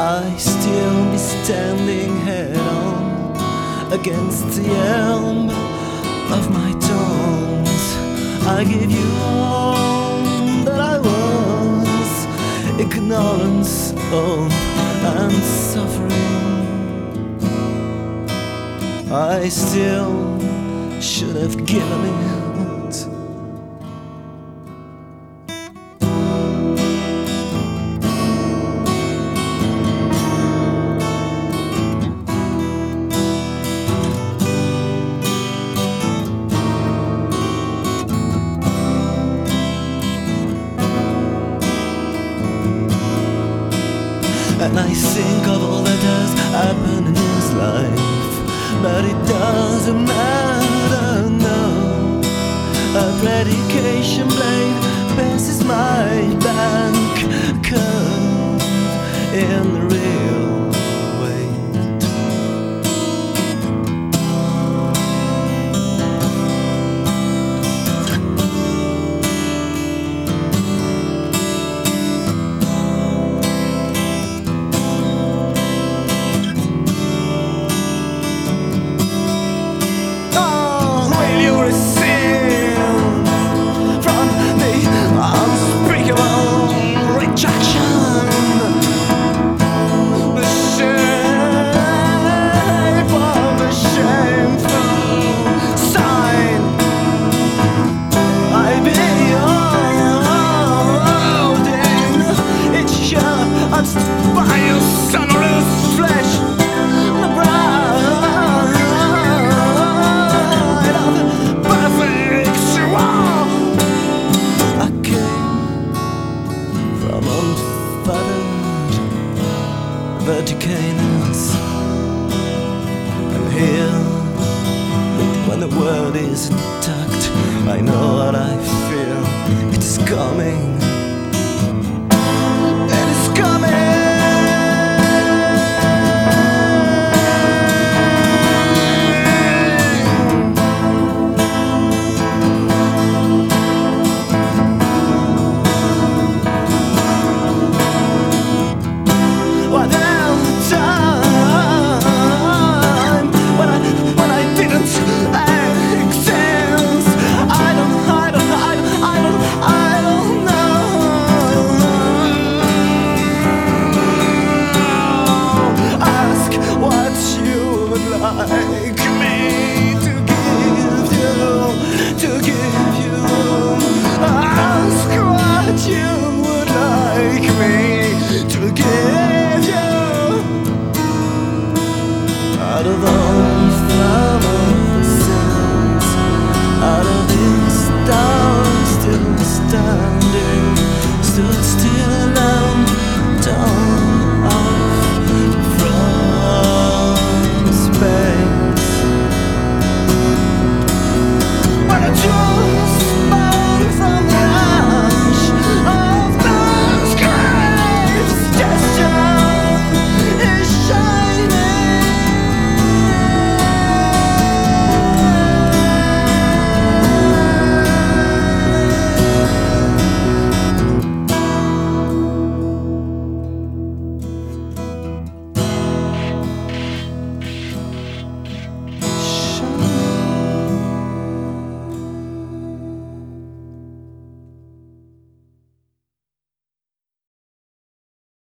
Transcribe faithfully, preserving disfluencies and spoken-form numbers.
I still be standing head on against the elm of my tones. I give you all that I was, ignorance, hope and suffering. I still should have given it. And I think of all that has happened in his life, but it doesn't matter now. A predication blade passes my bank curve in the real weight. By your sonorous flesh, the bride of the perfect ritual. I came from unfathered verticalness, and here, when the world is intact, I know what I feel. It's coming.